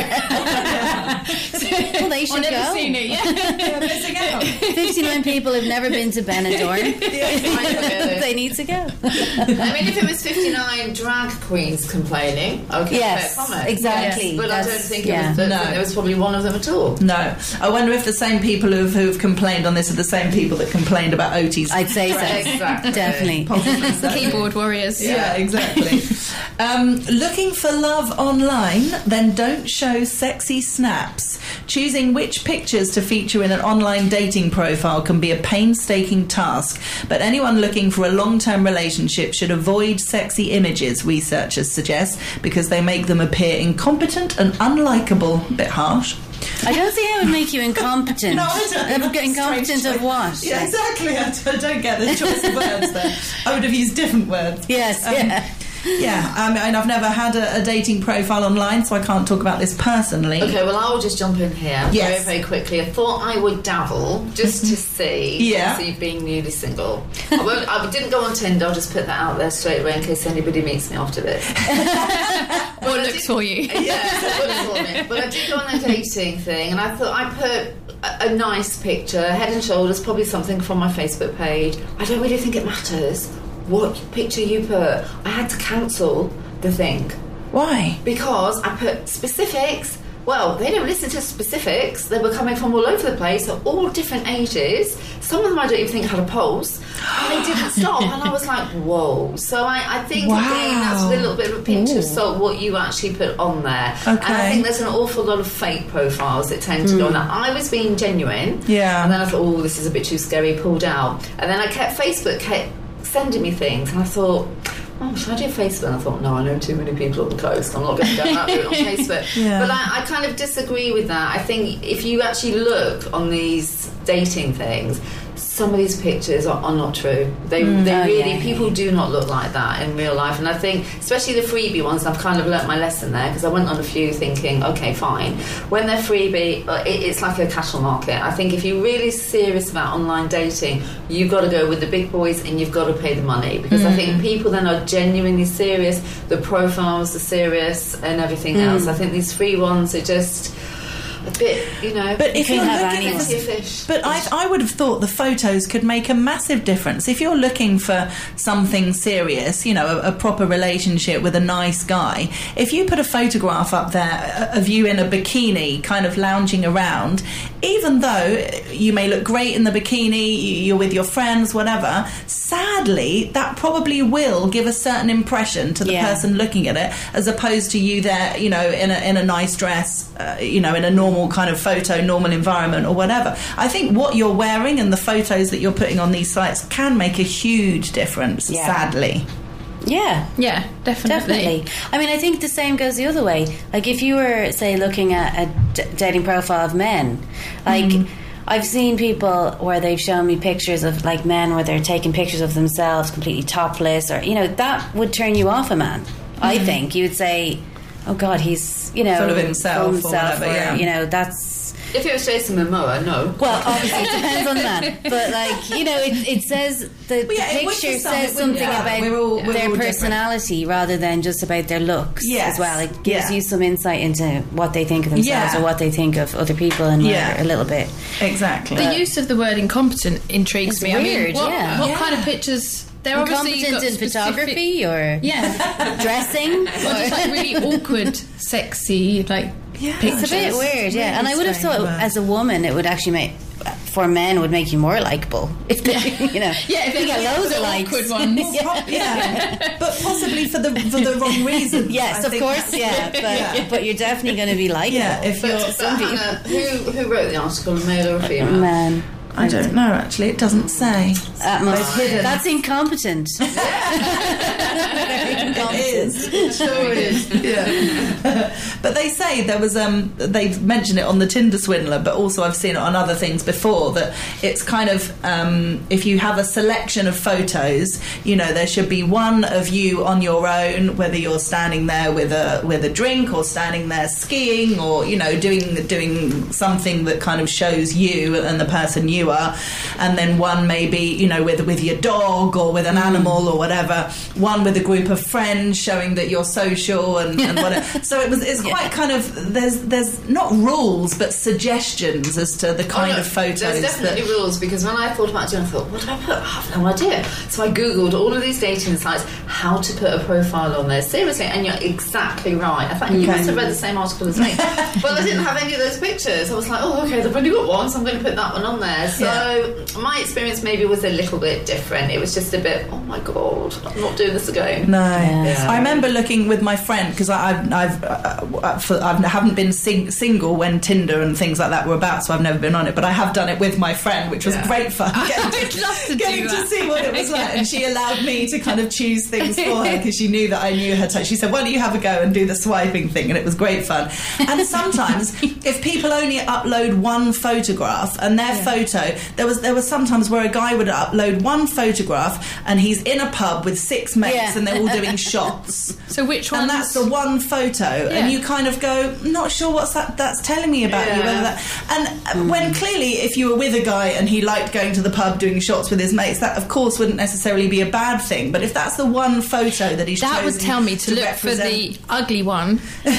Well, they should Or never go. seen it, yeah. They're missing out. fifty-nine people have never been to Benidorm. Really. They need to go. I mean, if it was fifty-nine drag queens complaining, okay, Yes, fair comment. exactly. Yes, but I don't That's- think yeah. it was, the, No. there was probably one of them at all. No, I wonder if the same people who've, who've complained on this are the same people that complained about O T's. I'd say so. Exactly. Definitely. Possibly so. Keyboard warriors. Yeah, exactly. um, looking for love online? Then don't show sexy snaps. Choosing which pictures to feature in an online dating profile can be a painstaking task, but anyone looking for a long-term relationship should avoid sexy images, researchers suggest, because they make them appear incompetent and unlikable. A bit harsh. I don't see how it would make you incompetent. No, I don't. Uh, That's Incompetent strange. of what? Yeah, exactly. I don't- I don't get the choice of words there. I would have used different words. Yes, Um, yeah. Yeah, I mean, I've never had a, a dating profile online, so I can't talk about this personally. Okay, well, I'll just jump in here Yes. very, very quickly. I thought I would dabble just to see, Yeah. see being newly single. I, won't, I didn't go on Tinder, I'll just put that out there straight away in case anybody meets me after this. What looks for you? Yeah, it looks for me. But I did go on a dating thing, and I thought I put a, a nice picture, head and shoulders, probably something from my Facebook page. I don't really think it matters what picture you put. I had to cancel the thing Why? because I put specifics. Well, they don't listen to specifics. They were coming from all over the place at all different ages. Some of them I don't even think had a pulse. And they didn't stop. And I was like, whoa. So I, I think Wow. again, that's with a little bit of a pinch Ooh. of salt what you actually put on there. Okay. And I think there's an awful lot of fake profiles that tend to go on that. I was being genuine. Yeah. And then I thought, oh, this is a bit too scary, pulled out. And then I kept, Facebook kept sending me things. And I thought, oh, should I do Facebook? And I thought, no, I know too many people on the coast. I'm not going to go that route on Facebook. Yeah. But I, I kind of disagree with that. I think if you actually look on these dating things, some of these pictures are, are not true. They, they Oh, really, yeah. people do not look like that in real life. And I think, especially the freebie ones, I've kind of learnt my lesson there because I went on a few thinking, okay, fine. When they're freebie, uh, it, it's like a casual market. I think if you're really serious about online dating, you've got to go with the big boys and you've got to pay the money because Mm. I think people then are genuinely serious. The profiles are serious and everything Mm. else. I think these free ones are just a bit, you know. But if You you're can have looking anyone. for plenty of fish. But I, I would have thought the photos could make a massive difference. If you're looking for something serious, you know, a, a proper relationship with a nice guy, if you put a photograph up there of you in a bikini kind of lounging around, even though you may look great in the bikini, you're with your friends, whatever, sadly, that probably will give a certain impression to the Yeah. person looking at it, as opposed to you there, you know, in a, in a nice dress, uh, you know, in a normal kind of photo, normal environment or whatever. I think what you're wearing and the photos that you're putting on these sites can make a huge difference, Yeah. sadly. Yeah. Yeah, definitely. Definitely. I mean, I think the same goes the other way. Like, if you were, say, looking at a d- dating profile of men, like, I've seen people where they've shown me pictures of, like, men where they're taking pictures of themselves completely topless, or, you know, that would turn you off a man, I think. You would say, oh, God, he's, you know, Full of himself or full of whatever, yeah. you know, that's... If it was Jason Momoa, no. Well, obviously it depends on the man, but like, you know, it, it says the, the yeah, it would picture for some, says it would- something yeah, about we're all- we're their all different. personality rather than just about their looks Yes, as well. It gives yeah. you some insight into what they think of themselves Yeah. or what they think of other people, and Yeah. a little bit. Exactly. The use of the word incompetent intrigues It's me. I weird, mean, what, yeah. what Yeah. kind of pictures? They're obviously Incompetent got in specific- photography or Yeah, dressing. or just like really awkward, sexy, like Yeah. pictures. It's a bit weird, yeah. really And I would have strange thought, word. as a woman, it would actually make, for men, would make you more likable if they, you know, Yeah, if you get there's loads the of likes. awkward ones. Well, yeah, but possibly for the for the wrong reasons. Yes, I of think course, that's- yeah, but Yeah. but you're definitely going to be likable. Yeah, if you're But, but Hannah, who, who wrote the article, male or female? Man. I don't know, actually. It doesn't say. That must, They've hidden. that's incompetent. It is. It sure is. Yeah. But they say there was, um, they've mentioned it on the Tinder Swindler, but also I've seen it on other things before, that it's kind of, um, if you have a selection of photos, you know, there should be one of you on your own, whether you're standing there with a with a drink or standing there skiing or, you know, doing doing something that kind of shows you and the person you are, and then one maybe, you know, with with your dog or with an animal or whatever, one with a group of friends showing that you're social and, and whatever. So it was it's quite kind of, there's there's not rules but suggestions as to the kind oh, no, of photos. There's definitely that, rules, because when I thought about it, I thought, what do I put? I have no idea. So I googled all of these dating sites, how to put a profile on there. Seriously, and you're exactly right. I thought you Okay. must have read the same article as me. Well, I didn't have any of those pictures. I was like, oh, okay, they've only got one, so I'm going to put that one on there. So Yeah. my experience maybe was a little bit different. It was just a bit, oh my god, I'm not doing this again. No, Yeah. I remember looking with my friend, because I've I've uh, for, I haven't been sing- single when Tinder and things like that were about, so I've never been on it. But I have done it with my friend, which was Yeah. great fun. Getting I'd love to do getting to that. see what it was like, and she allowed me to kind of choose things for her because she knew that I knew her touch. She said, "Why don't you have a go and do the swiping thing?" And it was great fun. And sometimes, if people only upload one photograph and their photo, there was there was sometimes where a guy would upload one photograph and he's in a pub with six mates Yeah. and they're all doing shots. So which one? And that's the one photo, and you kind of go, not sure what's that that's telling me about you. Yeah. Whether that, and when clearly, if you were with a guy and he liked going to the pub doing shots with his mates, that of course wouldn't necessarily be a bad thing. But if that's the one photo that he's That would chosen tell me to, look for represent- the ugly one,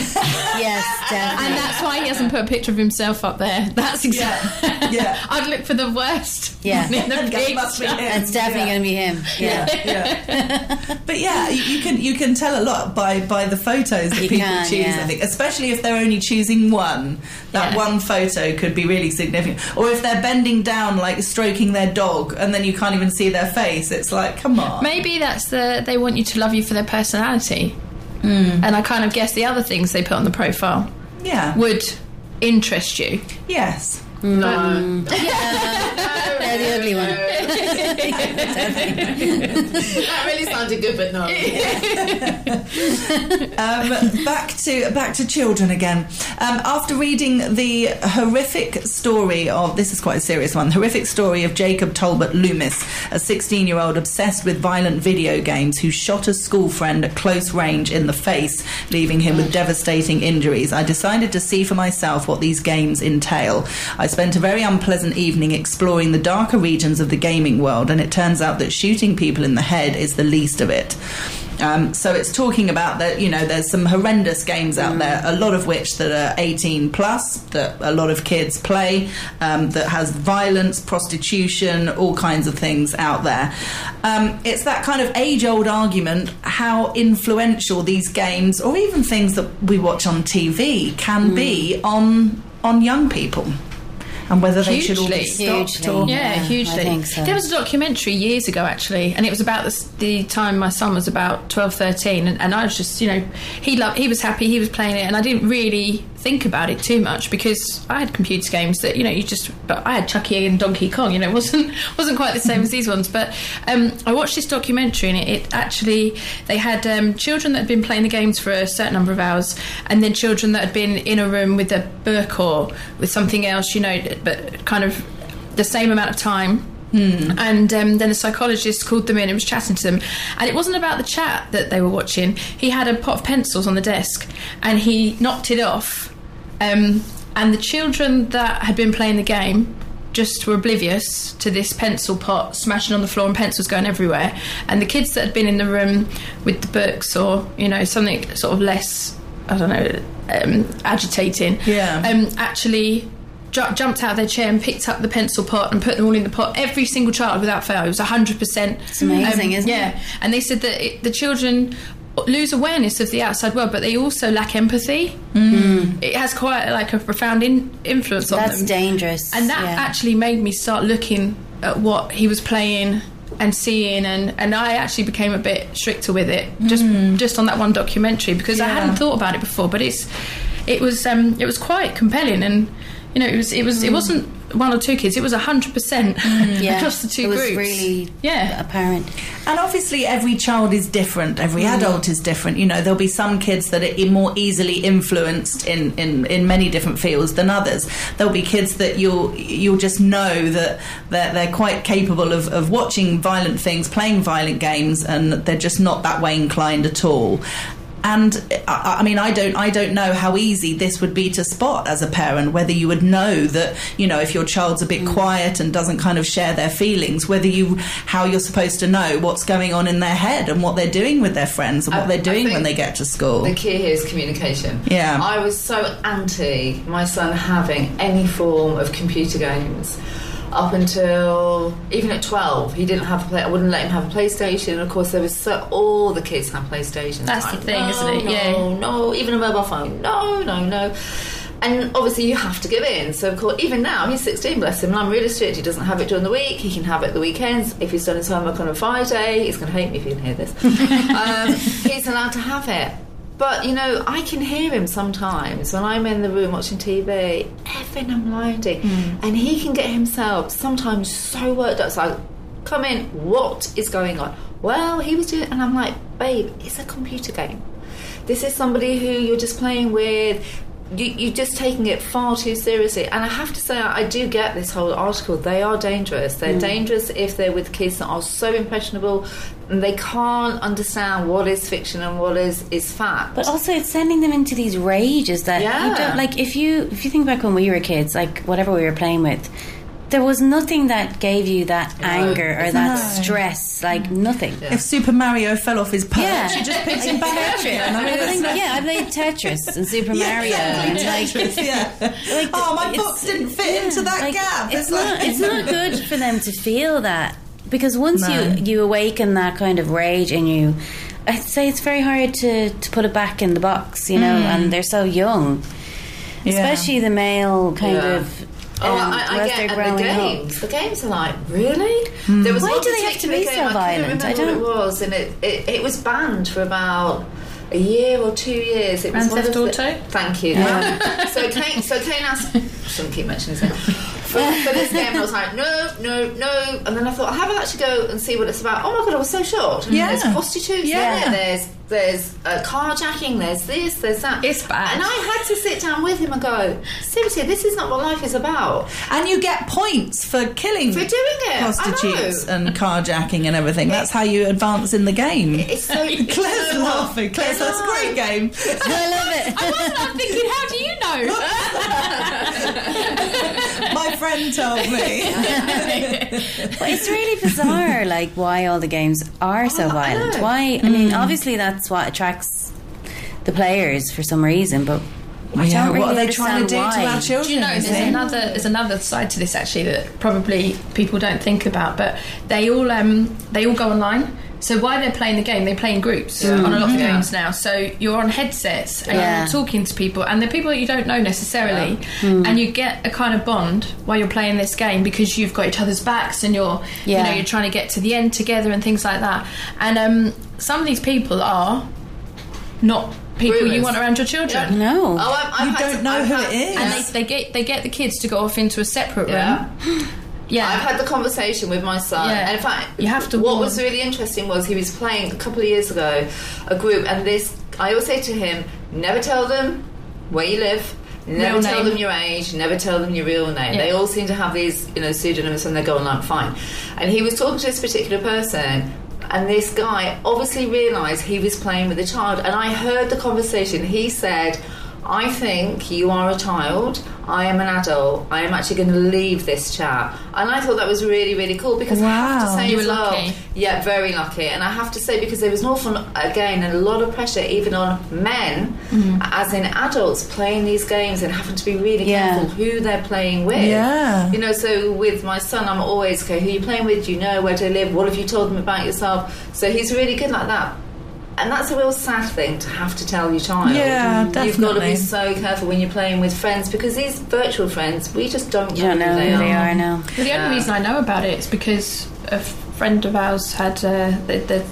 Yes, definitely. and that's why he hasn't put a picture of himself up there. That's exactly. Yeah, yeah. I'd look for the worst. Yeah. one in the That must be picture. him. It's definitely Yeah. going to be him. Yeah. Yeah. But yeah, you, you can you can tell a lot by by the photos that You people can, choose. yeah. I think, especially if they're only choosing one, that Yeah. one photo could be really significant. Or if they're bending down, like stroking their dog, and then you can't even see their face. It's like, come on. Maybe that's the they want you to love you for their personality, and I kind of guess the other things they put on the profile Yeah. would interest you. Yes. No. They're the ugly one. That really sounded good, but no. Um, back to back to children again. Um, after reading the horrific story of this is quite a serious one. The horrific story of Jacob Talbot Loomis, a sixteen-year-old obsessed with violent video games who shot a school friend at close range in the face, leaving him with devastating injuries. I decided to see for myself what these games entail. I spent a very unpleasant evening exploring the darker regions of the gaming world, and it turns out that shooting people in the head is the least of it. Um, so it's talking about that, you know, there's some horrendous games out there, a lot of which that are eighteen plus, that a lot of kids play, um, that has violence, prostitution, all kinds of things out there. Um, it's that kind of age-old argument how influential these games, or even things that we watch on T V, can be on on young people. And whether they should all be Hugely. stopped Hugely. or... Yeah, Yeah, hugely. I think so. There was a documentary years ago, actually, and it was about the, the time my son was about twelve, thirteen, and, and I was just, you know, he loved, he was happy, he was playing it, and I didn't really think about it too much because I had computer games that, you know, you just, but I had Chucky and Donkey Kong, you know, it wasn't wasn't quite the same as these ones. But um, I watched this documentary, and it, it actually, they had um, children that had been playing the games for a certain number of hours, and then children that had been in a room with a book or with something else, you know, but kind of the same amount of time. Mm. And um, then the psychologist called them in and was chatting to them, and it wasn't about the chat that they were watching. He had a pot of pencils on the desk and he knocked it off, um, and the children that had been playing the game just were oblivious to this pencil pot smashing on the floor and pencils going everywhere, and the kids that had been in the room with the books, or, you know, something sort of less, I don't know, um, agitating, Yeah. um, actually ju- jumped out of their chair and picked up the pencil pot and put them all in the pot. Every single child, without fail. It was one hundred percent. It's amazing, isn't yeah. it? Yeah, and they said that it, the children lose awareness of the outside world, but they also lack empathy. Mm. It has quite like a profound in- influence on That's them. dangerous. And that yeah. actually made me start looking at what he was playing and seeing, and, and I actually became a bit stricter with it, just just on that one documentary, because I Yeah. hadn't thought about it before, but it's it was um, it was quite compelling, and you know, it was it was it wasn't one or two kids. It was a hundred percent across the two it was groups. Really, yeah, apparent. And obviously every child is different, every mm. adult is different. You know, there'll be some kids that are more easily influenced in, in, in many different fields than others. There'll be kids that you'll you'll just know that they're, they're quite capable of, of watching violent things, playing violent games, and they're just not that way inclined at all. And I, I mean, I don't, I don't know how easy this would be to spot as a parent. Whether you would know that, you know, if your child's a bit mm. quiet and doesn't kind of share their feelings, whether you, how you're supposed to know what's going on in their head and what they're doing with their friends and what I, they're doing when they get to school. The key here is communication. Yeah, I was so anti my son having any form of computer games. Up until even at twelve, he didn't have a play. I wouldn't let him have a PlayStation. Of course, there was so all the kids have PlayStations. That's like, the thing, no, isn't it? No, yeah. no, even a mobile phone. No, no, no. And obviously, you have to give in. So, of course, even now he's sixteen, bless him. And I'm really strict. He doesn't have it during the week. He can have it the weekends. If he's done his homework on a Friday, he's going to hate me if you can hear this. um, he's allowed to have it. But, you know, I can hear him sometimes when I'm in the room watching T V, effing and blinding. Mm. And he can get himself sometimes so worked up. It's like, come in, what is going on? Well, he was doing... And I'm like, babe, it's a computer game. This is somebody who you're just playing with. You, you're just taking it far too seriously. And I have to say, I do get this whole article. They are dangerous. They're mm. dangerous if they're with kids that are so impressionable and they can't understand what is fiction and what is, is fact. But also it's sending them into these rages that yeah. you don't... Like, if you, if you think back when we were kids, like, whatever we were playing with, there was nothing that gave you that no, anger or that no. stress, like nothing. Yeah. If Super Mario fell off his perch, yeah. you just picked him back up. And I mean, yeah, I played Tetris and Super yeah, Mario. And like, Tetris, yeah. like, oh, my box didn't fit yeah, into that like, gap. It's, it's not. It's not good for them to feel that, because once no. you you awaken that kind of rage in you, I'd say it's very hard to, to put it back in the box. You know, mm. and they're so young, yeah. especially the male kind yeah. of. Oh, um, I, I get and the games. Up. The games are like, really? Mm. There was Why one do they have to be game, so violent? I don't remember what it was, and it, it, it was banned for about a year or two years. It was Grand Theft Auto? The, thank you. Yeah. so Kane, so Kane asked. I shouldn't keep mentioning his name. For, for this game, and I was like, no, no, no. And then I thought, I'll have actually go and see what it's about. Oh my god, I was so shocked. Yeah. There's prostitutes yeah. there. There's there's uh, carjacking. There's this. There's that. It's bad. And I had to sit down with him and go, seriously, this is not what life is about. And you get points for killing for doing it. prostitutes and carjacking and everything. That's how you advance in the game. It's so Claire's laughing. Claire's that's a great game. I love it. I wasn't. I'm thinking, how do you know? My friend told me. But it's really bizarre, like, why all the games are so oh, violent. I Why? I mean, obviously that's what attracts the players for some reason, but I yeah, don't really what are they understand trying to do why. to our children? Do you know, there's another, there's another side to this actually that probably people don't think about, but they all um, they all go online. So while they're playing the game, they play in groups yeah. on a lot of yeah. games now. So you're on headsets and yeah. you're talking to people, and they're people that you don't know necessarily, yeah. mm. and you get a kind of bond while you're playing this game because you've got each other's backs and you're, yeah. you know, you're trying to get to the end together and things like that. And um, some of these people are not people Rumors. you want around your children. Yeah. No. Oh, I've, I've you don't to, know I've who had, it is. And they, they get they get the kids to go off into a separate yeah. room. Yeah, I've had the conversation with my son, yeah. and in fact, you have to what warn. was really interesting was he was playing a couple of years ago a group, and this I always say to him, never tell them where you live, never real tell name. them your age, never tell them your real name. Yeah. They all seem to have these, you know, pseudonyms when they go online. Fine. And he was talking to this particular person, and this guy obviously realised he was playing with a child, and I heard the conversation. He said, I think you are a child, I am an adult, I am actually going to leave this chat. And I thought that was really, really cool, because wow. I have to say you were as well, lucky. Yeah, very lucky. And I have to say, because there was an awful, again, a lot of pressure even on men, mm-hmm. as in adults, playing these games and having to be really yeah. careful who they're playing with. Yeah. You know, so with my son, I'm always, okay, who are you playing with? Do you know where they live? What have you told them about yourself? So he's really good like that. And that's a real sad thing to have to tell your child. Yeah, definitely. You've got to be so careful when you're playing with friends, because these virtual friends, we just don't You know, don't know who they who are. they are now. Well, the Yeah. only reason I know about it is because a friend of ours had uh, the, the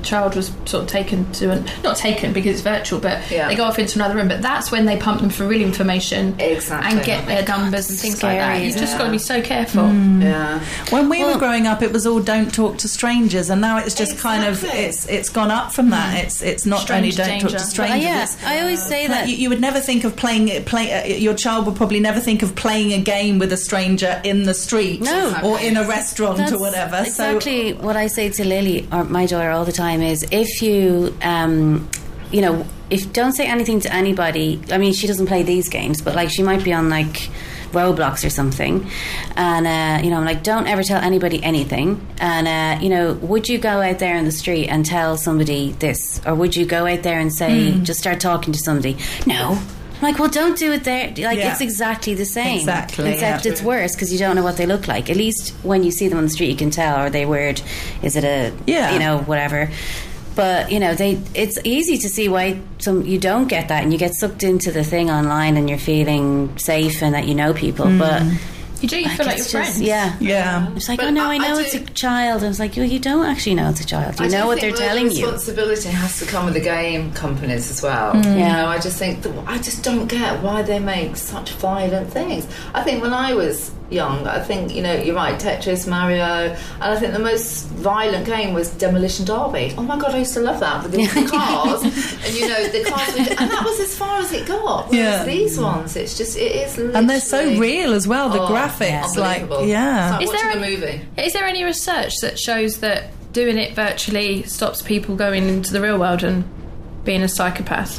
child was sort of taken to an, not taken because it's virtual, but Yeah. they go off into another room. But that's when they pump them for real information Exactly. and get their numbers and things like that. scary, You've just yeah. got to be so careful. Yeah. When we were Well- growing up, it was all "don't talk to strangers," and now it's just kind of Exactly. it's it's gone up from that. It's it's not only Strange "don't talk danger. to Uh, strangers." yeah, it's, I always say Like, that. you, you would never think of playing play. Uh, your child would probably never think of playing a game with a stranger in the street No. or in a restaurant That's or whatever. exactly what I say to Lily, or my daughter, all the time is if you, um, you know, if don't say anything to anybody. I mean, she doesn't play these games, but like she might be on like Roblox or something, and uh, you know, I'm like, don't ever tell anybody anything. And uh, you know, would you go out there in the street and tell somebody this, or would you go out there and say, just start talking to somebody? No. I'm like, well, don't do it there. Like, Yeah. it's exactly the same. Exactly, Except yeah. it's worse because you don't know what they look like. At least when you see them on the street, you can tell. Are they weird? Is it a, Yeah. you know, whatever. But you know, they. It's easy to see why some you don't get that, and you get sucked into the thing online, and you're feeling safe and that you know people. But You do, you feel like it's your just- friends. yeah, Yeah. It's like, But oh no, I- I know I it's do- a child. And it's like, well, you don't actually know it's a child. You I do know what they're think the telling you. responsibility has to come with the game companies as well. Mm. You Yeah. know, I just think that, I just don't get why they make such violent things. I think when I was young, I think, you know, you're right, Tetris, Mario, and I think the most violent game was Demolition Derby. Oh my god, I used to love that with the, the cars, and you know, the cars, would, and that was as far as it got. Whereas Yeah. these ones, it's just, it is literally, And they're so real as well. The Oh, graphics, like unbelievable. yeah. It's Is like there watching a any- movie. Is there any research that shows that doing it virtually stops people going into the real world and being a psychopath?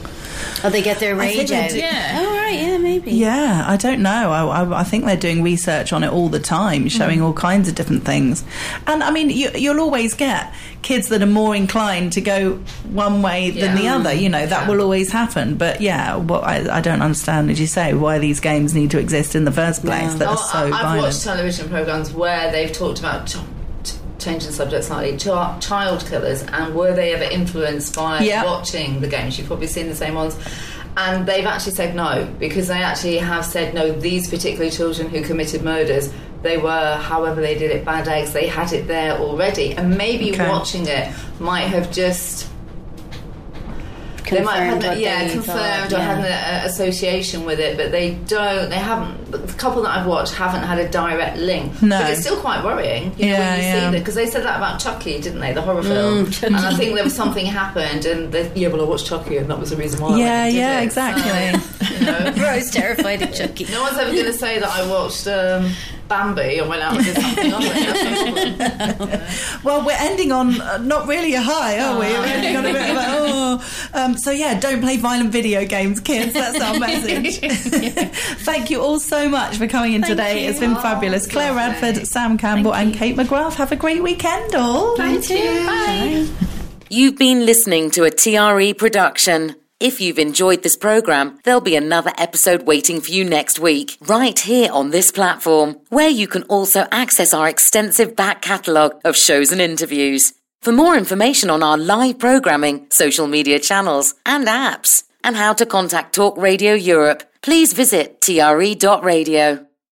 Oh, they get their I think rage they out. do. Yeah. Oh right, yeah, maybe. Yeah, I don't know. I, I, I think they're doing research on it all the time, showing all kinds of different things. And I mean, you, you'll always get kids that are more inclined to go one way than Yeah. the other. You know, that Yeah. will always happen. But yeah, what I, I don't understand, as you say, why these games need to exist in the first place Yeah. that are Oh, so I- I've violent. watched television programs where they've talked about ch- t- changing the subject slightly, ch- child killers, and were they ever influenced by Yeah. watching the games? You've probably seen the same ones. And they've actually said no, because they actually have said no, these particular children who committed murders, they were, however they did it, bad eggs, they had it there already. And maybe Okay. watching it might have just... They might have Confirmed had, what yeah, they confirmed thought, or yeah. had an association with it, but they don't. They haven't. The couple that I've watched haven't had a direct link. No. But it's still quite worrying. You know, Yeah, when you yeah. see that, because they said that about Chucky, didn't they? The horror film. And I think there was something happened, and they, yeah, well, I watched Chucky, and that was the reason why. I Yeah, went and did yeah, it. exactly. So, you know, Rose terrified of Chucky. no one's ever going to say that I watched um, Bambi and went out and did something on it. That's no problem. Well, we're ending on uh, not really a high, are we? We're ending on a bit of a, oh. Um, so, yeah, don't play violent video games, kids. That's our message. Thank you all so much for coming in Thank today. you. It's been Oh, fabulous. it's Claire lovely. Radford, Sam Campbell and Kate McGrath. Have a great weekend, all. Thank you. Bye. You've been listening to a T R E production. If you've enjoyed this programme, there'll be another episode waiting for you next week, right here on this platform, where you can also access our extensive back catalogue of shows and interviews. For more information on our live programming, social media channels and apps, and how to contact Talk Radio Europe, please visit T R E dot radio.